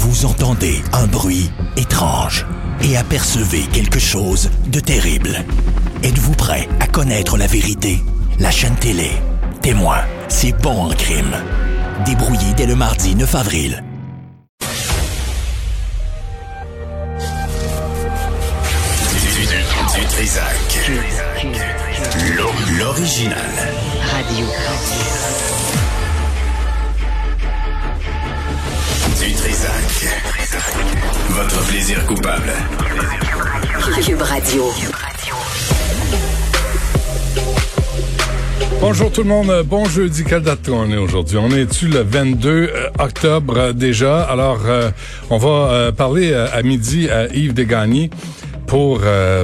Vous entendez un bruit étrange et apercevez quelque chose de terrible. Êtes-vous prêt à connaître la vérité? La chaîne télé Témoin, c'est bon en crime. Débrouillé dès le mardi 9 avril. Du Trisac. L'original. Radio. Du Trisac. Votre plaisir coupable. Cube Radio. Bonjour tout le monde, bon jeudi, quelle date on est aujourd'hui? On est-tu le 22 octobre déjà? Alors, on va parler à midi à Yves Desgagnés pour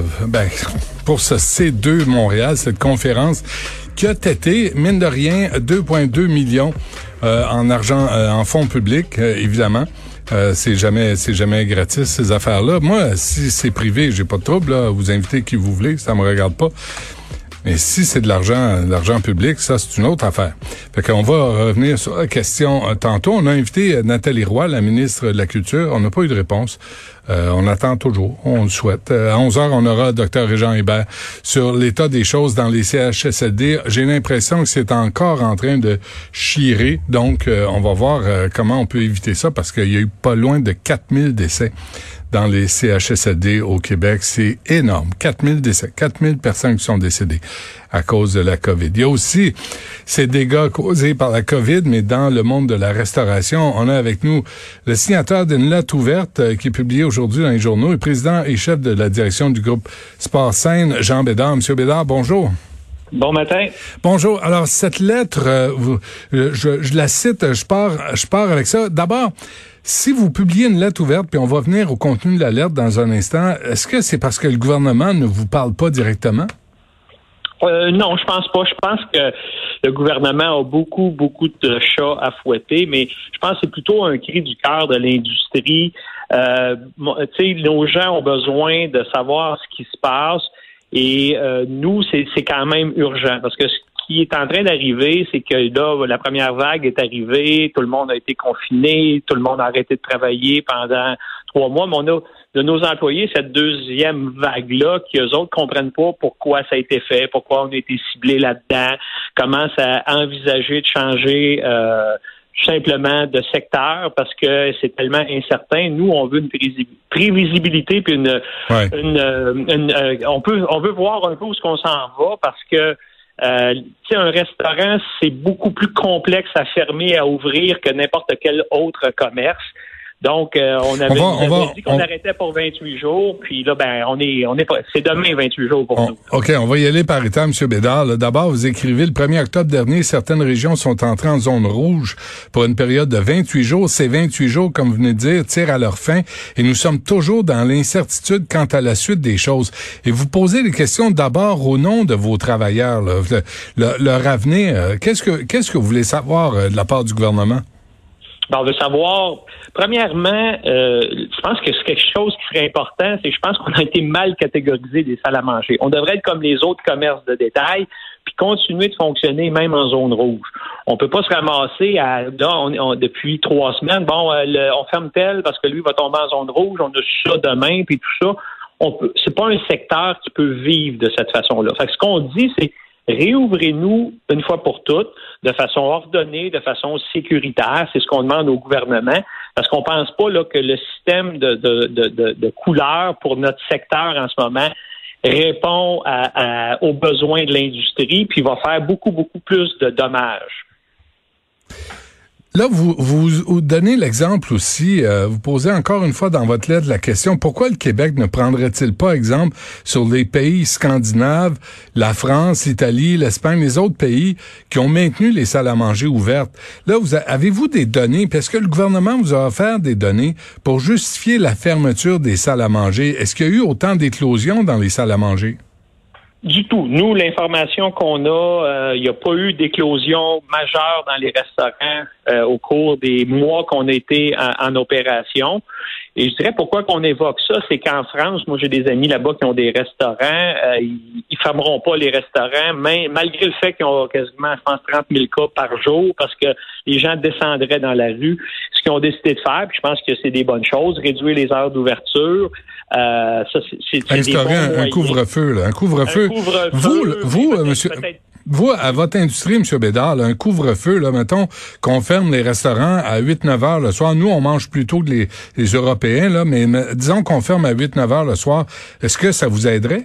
ce C2 Montréal, cette conférence qui a têté, mine de rien, 2,2 millions en argent, en fonds publics, évidemment. C'est jamais gratis, ces affaires-là. Moi, si c'est privé, j'ai pas de trouble, là. Vous invitez qui vous voulez, ça me regarde pas. Mais si c'est de l'argent public, ça, c'est une autre affaire. Fait qu'on va revenir sur la question tantôt. On a invité Nathalie Roy, la ministre de la Culture. On n'a pas eu de réponse. On attend toujours. On le souhaite. À 11h, on aura Dr. Régent Hébert sur l'état des choses dans les CHSLD. J'ai l'impression que c'est encore en train de chirer. Donc, on va voir comment on peut éviter ça parce qu'il y a eu pas loin de 4000 décès dans les CHSLD au Québec. C'est énorme. 4000 décès. 4000 personnes qui sont décédées à cause de la COVID. Il y a aussi ces dégâts causés par la COVID, mais dans le monde de la restauration. On a avec nous le signateur d'une lettre ouverte qui est publiée aujourd'hui dans les journaux, et président et chef de la direction du groupe Sport Scène, Jean Bédard. Monsieur Bédard, bonjour. Bon matin. Bonjour. Alors, cette lettre, je la cite, je pars avec ça. D'abord, si vous publiez une lettre ouverte, puis on va venir au contenu de la lettre dans un instant, est-ce que c'est parce que le gouvernement ne vous parle pas directement? Non, je pense pas. Je pense que le gouvernement a beaucoup de chats à fouetter, mais je pense que c'est plutôt un cri du cœur de l'industrie. Nos gens ont besoin de savoir ce qui se passe et nous, c'est quand même urgent parce que ce qui est en train d'arriver, c'est que là, la première vague est arrivée, tout le monde a été confiné, tout le monde a arrêté de travailler pendant 3 mois, mais on a de nos employés cette deuxième vague-là qui, eux autres, comprennent pas pourquoi ça a été fait, pourquoi on a été ciblé là-dedans, comment ça a envisagé de changer simplement de secteur parce que c'est tellement incertain. Nous, on veut une prévisibilité puis on veut voir un peu où est-ce qu'on s'en va parce que un restaurant, c'est beaucoup plus complexe à fermer, à ouvrir que n'importe quel autre commerce. Donc, on avait dit qu'on arrêtait pour 28 jours, puis là, on est pas, c'est demain 28 jours pour nous. OK, on va y aller par étapes, M. Bédard. Là, d'abord, vous écrivez, le 1er octobre dernier, certaines régions sont entrées en zone rouge pour une période de 28 jours. Ces 28 jours, comme vous venez de dire, tirent à leur fin et nous sommes toujours dans l'incertitude quant à la suite des choses. Et vous posez des questions d'abord au nom de vos travailleurs, là, leur avenir. Qu'est-ce que vous voulez savoir de la part du gouvernement? On veut savoir, premièrement, je pense que c'est quelque chose qui serait important, c'est que je pense qu'on a été mal catégorisé des salles à manger. On devrait être comme les autres commerces de détail, puis continuer de fonctionner même en zone rouge. On peut pas se ramasser depuis 3 semaines, on ferme tel parce que lui va tomber en zone rouge, on a ça demain, puis tout ça. C'est pas un secteur qui peut vivre de cette façon-là. Fait que ce qu'on dit, c'est réouvrez-nous une fois pour toutes, de façon ordonnée, de façon sécuritaire. C'est ce qu'on demande au gouvernement, parce qu'on pense pas là que le système de couleurs pour notre secteur en ce moment répond aux besoins de l'industrie, puis va faire beaucoup plus de dommages. Là, vous donnez l'exemple aussi, vous posez encore une fois dans votre lettre la question, pourquoi le Québec ne prendrait-il pas exemple sur les pays scandinaves, la France, l'Italie, l'Espagne, les autres pays qui ont maintenu les salles à manger ouvertes? Là, avez-vous des données, puis est-ce que le gouvernement vous a offert des données pour justifier la fermeture des salles à manger? Est-ce qu'il y a eu autant d'éclosions dans les salles à manger? Du tout. Nous, l'information qu'on a, il n'y a pas eu d'éclosion majeure dans les restaurants au cours des mois qu'on a été en opération. Et je dirais pourquoi qu'on évoque ça, c'est qu'en France, moi j'ai des amis là-bas qui ont des restaurants, ils fermeront pas les restaurants, mais malgré le fait qu'ils ont quasiment, je pense, 30 000 cas par jour, parce que les gens descendraient dans la rue. Ce qu'ils ont décidé de faire, puis je pense que c'est des bonnes choses, réduire les heures d'ouverture. Ça, c'est instaurer un couvre-feu, là, un couvre-feu. Vous, monsieur. Vous, à votre industrie, M. Bédard, là, un couvre-feu, là, mettons, qu'on ferme les restaurants à 8-9 heures le soir. Nous, on mange plutôt que les Européens, là, mais disons qu'on ferme à 8-9 heures le soir. Est-ce que ça vous aiderait?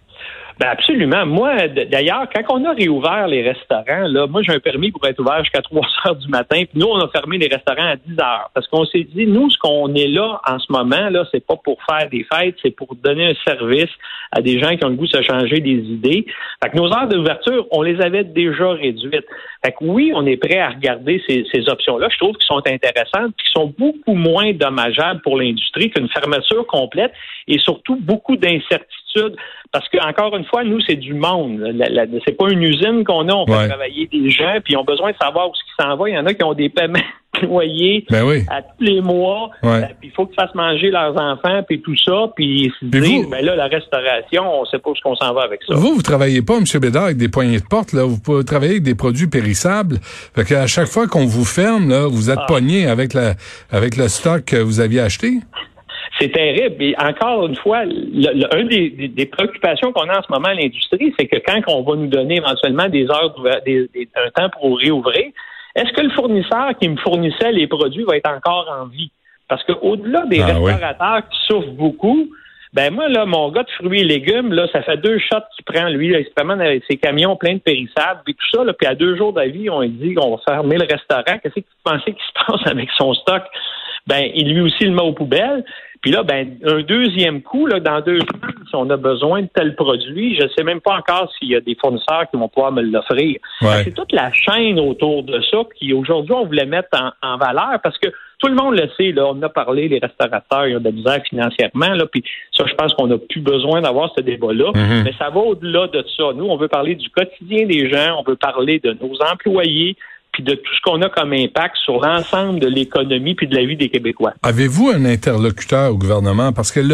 Ben absolument. Moi, d'ailleurs, quand on a réouvert les restaurants, là, moi j'ai un permis pour être ouvert jusqu'à 3 heures du matin, puis nous, on a fermé les restaurants à 10 heures. Parce qu'on s'est dit, nous, ce qu'on est là en ce moment, là, c'est pas pour faire des fêtes, c'est pour donner un service à des gens qui ont le goût de se changer des idées. Fait que nos heures d'ouverture, on les avait déjà réduites. Fait que oui, on est prêt à regarder ces options-là. Je trouve qu'elles sont intéressantes, qui sont beaucoup moins dommageables pour l'industrie qu'une fermeture complète et surtout beaucoup d'incertitudes. Parce que, encore une fois, nous, c'est du monde. C'est pas une usine qu'on a. On fait travailler des gens, puis ils ont besoin de savoir où ils s'en vont. Il y en a qui ont des paiements loyers à tous les mois. Puis il faut qu'ils fassent manger leurs enfants, puis tout ça. Puis ils se disent, ben là, la restauration, on sait pas où on s'en va avec ça. Vous travaillez pas, M. Bédard, avec des poignées de porte. Là. Vous pouvez travailler avec des produits périssables. Fait qu'à chaque fois qu'on vous ferme, là, vous êtes pogné avec le stock que vous aviez acheté. C'est terrible. Et encore une fois, un des préoccupations qu'on a en ce moment à l'industrie, c'est que quand on va nous donner éventuellement des heures, un temps pour réouvrir, est-ce que le fournisseur qui me fournissait les produits va être encore en vie? Parce que au-delà des restaurateurs qui souffrent beaucoup, ben moi, là, mon gars de fruits et légumes, là, ça fait 2 shots qu'il prend, lui, là, il se promène avec ses camions pleins de périssables, puis tout ça, là, puis à 2 jours d'avis, on lui dit qu'on va fermer le restaurant. Qu'est-ce que vous pensez qu'il se passe avec son stock? Ben, il lui aussi le met aux poubelles. Puis là, ben, un deuxième coup, là, dans 2 semaines, si on a besoin de tel produit, je ne sais même pas encore s'il y a des fournisseurs qui vont pouvoir me l'offrir. C'est toute la chaîne autour de ça qui, aujourd'hui, on voulait mettre en valeur parce que tout le monde le sait, là, on en a parlé, les restaurateurs, ils ont de la misère financièrement, là, puis ça, je pense qu'on n'a plus besoin d'avoir ce débat-là, mais ça va au-delà de ça. Nous, on veut parler du quotidien des gens, on veut parler de nos employés, puis de tout ce qu'on a comme impact sur l'ensemble de l'économie puis de la vie des Québécois. Avez-vous un interlocuteur au gouvernement? Parce que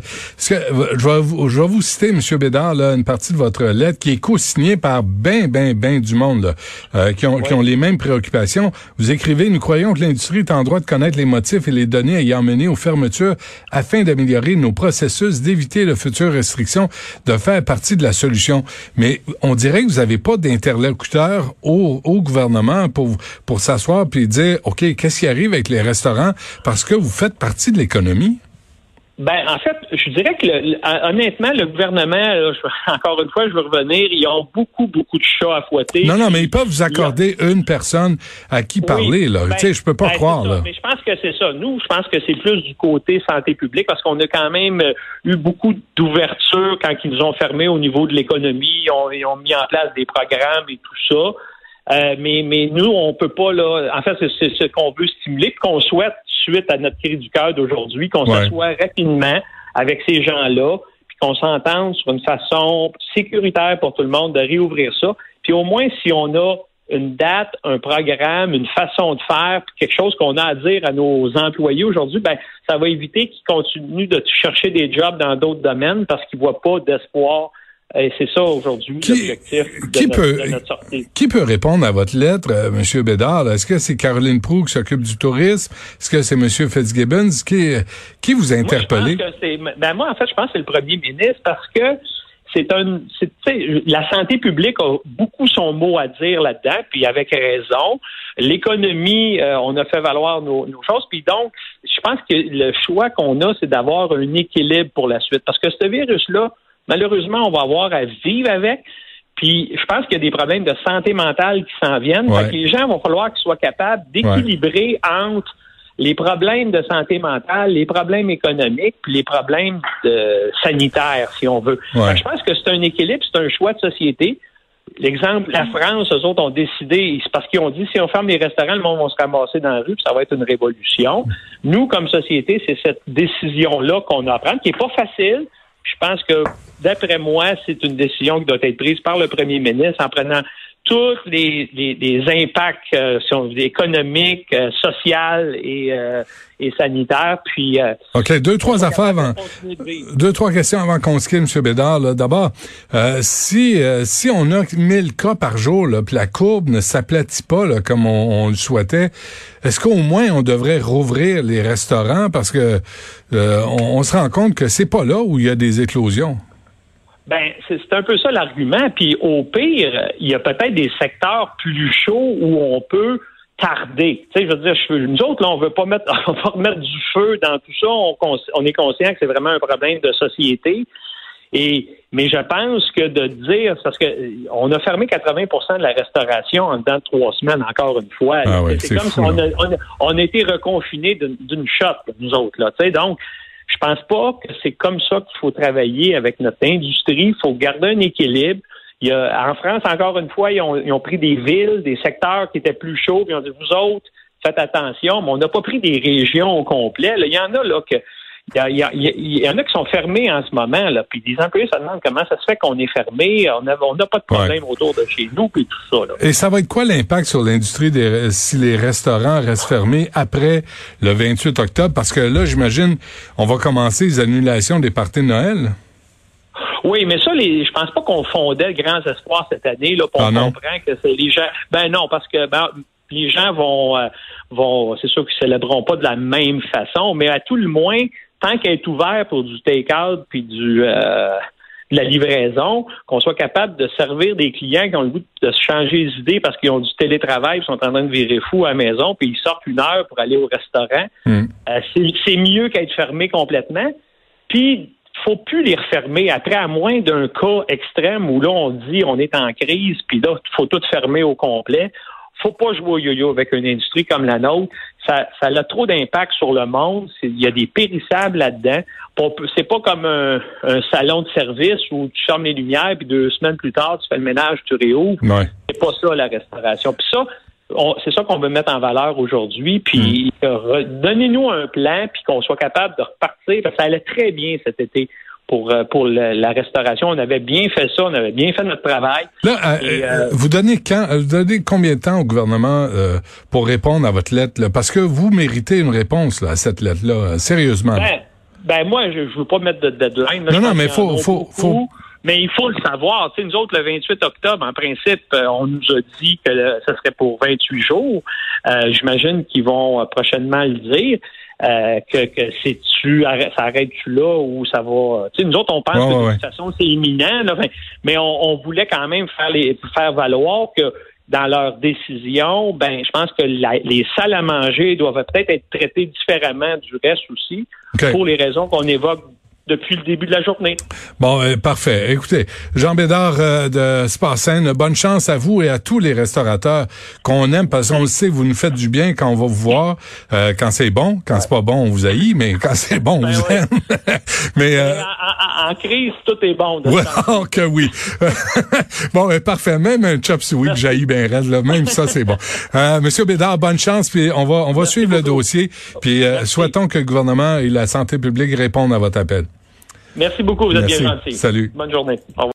je vais vous citer, M. Bédard, là, une partie de votre lettre qui est co-signée par ben du monde là, qui ont les mêmes préoccupations. Vous écrivez, nous croyons que l'industrie est en droit de connaître les motifs et les données ayant mené aux fermetures afin d'améliorer nos processus, d'éviter de futures restrictions, de faire partie de la solution. Mais on dirait que vous n'avez pas d'interlocuteur au gouvernement pour s'asseoir puis dire, OK, qu'est-ce qui arrive avec les restaurants parce que vous faites partie de l'économie? Ben, en fait, je dirais que honnêtement, le gouvernement, là, encore une fois, je veux revenir, ils ont beaucoup de chats à fouetter. Non, mais ils peuvent vous accorder une personne à qui parler, là. Tu sais, je peux pas croire, là. Mais je pense que c'est ça. Nous, je pense que c'est plus du côté santé publique parce qu'on a quand même eu beaucoup d'ouverture quand ils nous ont fermé au niveau de l'économie. Ils ont mis en place des programmes et tout ça. Mais nous, on peut pas, là. En fait, c'est ce qu'on veut stimuler, puis qu'on souhaite, suite à notre cri du cœur d'aujourd'hui, qu'on s'assoie rapidement avec ces gens-là, puis qu'on s'entende sur une façon sécuritaire pour tout le monde de réouvrir ça. Puis au moins, si on a une date, un programme, une façon de faire, puis quelque chose qu'on a à dire à nos employés aujourd'hui, ben ça va éviter qu'ils continuent de chercher des jobs dans d'autres domaines parce qu'ils voient pas d'espoir. Et c'est ça aujourd'hui l'objectif de notre sortie. Qui peut répondre à votre lettre, M. Bédard? Est-ce que c'est Caroline Proulx qui s'occupe du tourisme? Est-ce que c'est M. Fitzgibbons? Qui vous a interpellé? Moi, en fait, je pense que c'est le premier ministre parce que la santé publique a beaucoup son mot à dire là-dedans, puis avec raison. L'économie, on a fait valoir nos choses, puis donc, je pense que le choix qu'on a, c'est d'avoir un équilibre pour la suite. Parce que ce virus-là, malheureusement, on va avoir à vivre avec. Puis, je pense qu'il y a des problèmes de santé mentale qui s'en viennent. Fait que les gens vont falloir qu'ils soient capables d'équilibrer entre les problèmes de santé mentale, les problèmes économiques, puis les problèmes sanitaires, si on veut. Je pense que c'est un équilibre, c'est un choix de société. L'exemple, la France, eux autres ont décidé, c'est parce qu'ils ont dit, si on ferme les restaurants, le monde va se ramasser dans la rue, puis ça va être une révolution. Nous, comme société, c'est cette décision-là qu'on a à prendre, qui est pas facile. Je pense que, d'après moi, c'est une décision qui doit être prise par le premier ministre en prenant tous les impacts économiques, sociaux et sanitaires. Puis, OK, deux, trois questions avant qu'on se quitte, M. Bédard. Là. D'abord, si on a 1000 cas par jour, là, puis la courbe ne s'aplatit pas là, comme on le souhaitait, est-ce qu'au moins on devrait rouvrir les restaurants parce que on se rend compte que c'est pas là où il y a des éclosions? Ben, c'est un peu ça l'argument. Puis au pire, il y a peut-être des secteurs plus chauds où on peut tarder. Tu sais, je veux dire, nous autres, là, on va remettre du feu dans tout ça. On est conscient que c'est vraiment un problème de société. Mais je pense que de dire, parce que on a fermé 80% de la restauration en dedans de 3 semaines, encore une fois. Ah ouais, c'est comme fou, si on a été reconfinés d'une shot, nous autres, là. Tu sais, donc, je pense pas que c'est comme ça qu'il faut travailler avec notre industrie. Il faut garder un équilibre. En France, encore une fois, ils ont pris des villes, des secteurs qui étaient plus chauds, puis ils ont dit, vous autres, faites attention, mais on n'a pas pris des régions au complet. Là, il y en a là que il y en a qui sont fermés en ce moment, là, puis des employés se demandent comment ça se fait qu'on est fermé, on n'a pas de problème autour de chez nous, puis tout ça. Là. Et ça va être quoi l'impact sur l'industrie si les restaurants restent fermés après le 28 octobre? Parce que là, j'imagine, on va commencer les annulations des parties de Noël. Oui, mais ça, je pense pas qu'on fondait de grands espoirs cette année, là, on comprend que c'est les gens. Ben non, parce que les gens vont, c'est sûr qu'ils célébreront pas de la même façon, mais à tout le moins, tant qu'elle est ouvert pour du take-out puis de la livraison, qu'on soit capable de servir des clients qui ont le goût de se changer les idées parce qu'ils ont du télétravail, ils sont en train de virer fou à la maison, puis ils sortent 1 heure pour aller au restaurant. C'est mieux qu'être fermé complètement. Puis, faut plus les refermer. Après, à moins d'un cas extrême où là, on dit on est en crise, puis là, il faut tout fermer au complet. Faut pas jouer au yo-yo avec une industrie comme la nôtre. Ça a trop d'impact sur le monde. Il y a des périssables là-dedans. C'est pas comme un salon de service où tu fermes les lumières puis 2 semaines plus tard, tu fais le ménage, tu réouvres. Ouais. C'est pas ça, la restauration. Puis ça, c'est ça qu'on veut mettre en valeur aujourd'hui. Puis donnez-nous un plan puis qu'on soit capable de repartir. Parce que ça allait très bien cet été. Pour la restauration. On avait bien fait ça, on avait bien fait notre travail. Là, vous donnez combien de temps au gouvernement pour répondre à votre lettre? Là? Parce que vous méritez une réponse là, à cette lettre-là, sérieusement. Ben moi, je veux pas mettre de deadline. Là, non, mais faut. Mais il faut le savoir. Tu sais, nous autres, le 28 octobre, en principe, on nous a dit que ça serait pour 28 jours. J'imagine qu'ils vont prochainement le dire. Ça arrête-tu là ou ça va... Tu sais, nous autres, on pense que de toute façon, c'est imminent, là, mais on voulait quand même faire valoir que dans leur décision, je pense que les salles à manger doivent peut-être être traitées différemment du reste aussi, pour les raisons qu'on évoque depuis le début de la journée. Bon, parfait. Écoutez, Jean Bédard de Spa-Scène, bonne chance à vous et à tous les restaurateurs qu'on aime, parce qu'on le sait, vous nous faites du bien quand on va vous voir, quand c'est bon. Quand c'est pas bon, on vous haït, mais quand c'est bon, on vous aime. Mais en crise, tout est bon. Que oui. Bon, parfait. Même un chop suey que j'haïs bien raide, là, même ça, c'est bon. Monsieur Bédard, bonne chance, puis on va suivre le dossier, puis souhaitons que le gouvernement et la santé publique répondent à votre appel. Merci beaucoup, vous êtes bien gentil. Salut. Bonne journée. Au revoir.